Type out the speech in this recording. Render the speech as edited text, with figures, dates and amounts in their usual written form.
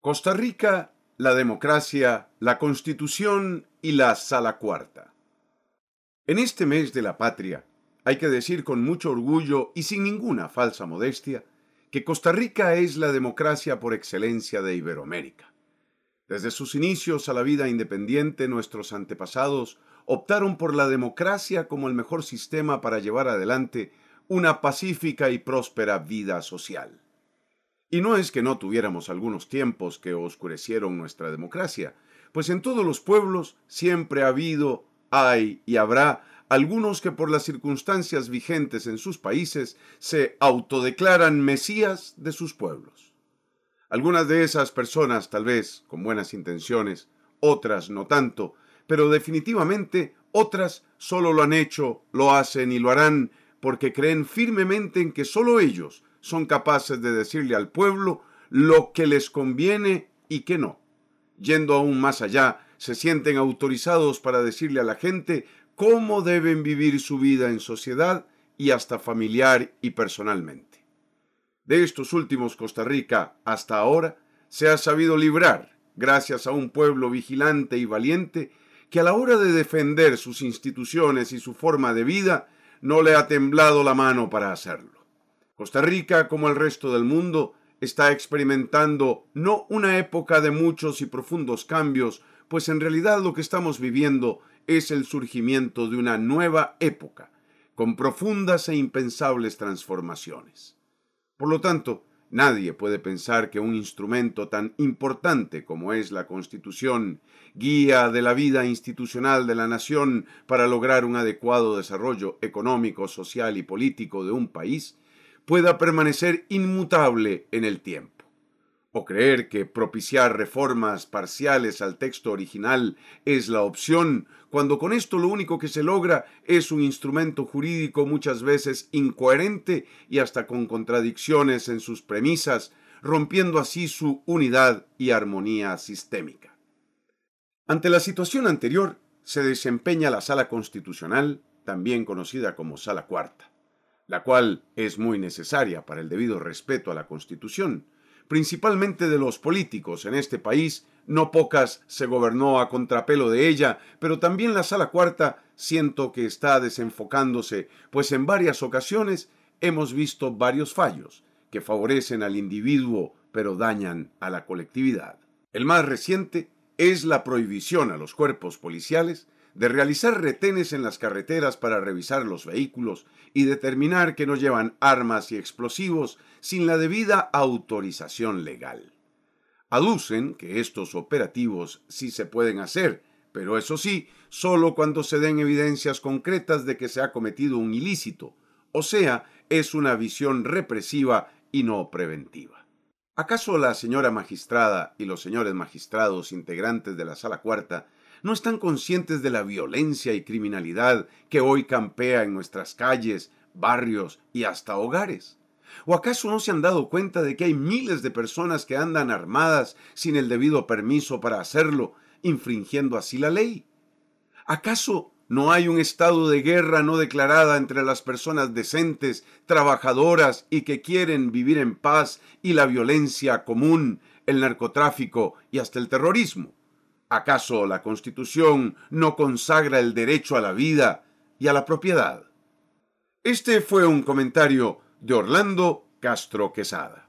Costa Rica, la democracia, la Constitución y la Sala Cuarta. En este mes de la patria, hay que decir con mucho orgullo y sin ninguna falsa modestia, que Costa Rica es la democracia por excelencia de Iberoamérica. Desde sus inicios a la vida independiente, nuestros antepasados optaron por la democracia como el mejor sistema para llevar adelante una pacífica y próspera vida social. Y no es que no tuviéramos algunos tiempos que oscurecieron nuestra democracia, pues en todos los pueblos siempre ha habido, hay y habrá algunos que por las circunstancias vigentes en sus países se autodeclaran mesías de sus pueblos. Algunas de esas personas, tal vez con buenas intenciones, otras no tanto, pero definitivamente otras solo lo han hecho, lo hacen y lo harán porque creen firmemente en que solo ellos son capaces de decirle al pueblo lo que les conviene y que no. Yendo aún más allá, se sienten autorizados para decirle a la gente cómo deben vivir su vida en sociedad y hasta familiar y personalmente. De estos últimos Costa Rica, hasta ahora, se ha sabido librar gracias a un pueblo vigilante y valiente que a la hora de defender sus instituciones y su forma de vida no le ha temblado la mano para hacerlo. Costa Rica, como el resto del mundo, está experimentando no una época de muchos y profundos cambios, pues en realidad lo que estamos viviendo es el surgimiento de una nueva época, con profundas e impensables transformaciones. Por lo tanto, nadie puede pensar que un instrumento tan importante como es la Constitución, guía de la vida institucional de la nación para lograr un adecuado desarrollo económico, social y político de un país, pueda permanecer inmutable en el tiempo. O creer que propiciar reformas parciales al texto original es la opción, cuando con esto lo único que se logra es un instrumento jurídico muchas veces incoherente y hasta con contradicciones en sus premisas, rompiendo así su unidad y armonía sistémica. Ante la situación anterior, se desempeña la Sala Constitucional, también conocida como Sala Cuarta, la cual es muy necesaria para el debido respeto a la Constitución, principalmente de los políticos en este país. No pocas se gobernó a contrapelo de ella, pero también la Sala Cuarta siento que está desenfocándose, pues en varias ocasiones hemos visto varios fallos que favorecen al individuo pero dañan a la colectividad. El más reciente es la prohibición a los cuerpos policiales de realizar retenes en las carreteras para revisar los vehículos y determinar que no llevan armas y explosivos sin la debida autorización legal. Aducen que estos operativos sí se pueden hacer, pero eso sí, solo cuando se den evidencias concretas de que se ha cometido un ilícito, o sea, es una visión represiva y no preventiva. ¿Acaso la señora magistrada y los señores magistrados integrantes de la Sala Cuarta no están conscientes de la violencia y criminalidad que hoy campea en nuestras calles, barrios y hasta hogares? ¿O acaso no se han dado cuenta de que hay miles de personas que andan armadas sin el debido permiso para hacerlo, infringiendo así la ley? ¿Acaso no hay un estado de guerra no declarada entre las personas decentes, trabajadoras y que quieren vivir en paz y la violencia común, el narcotráfico y hasta el terrorismo? ¿Acaso la Constitución no consagra el derecho a la vida y a la propiedad? Este fue un comentario de Orlando Castro Quesada.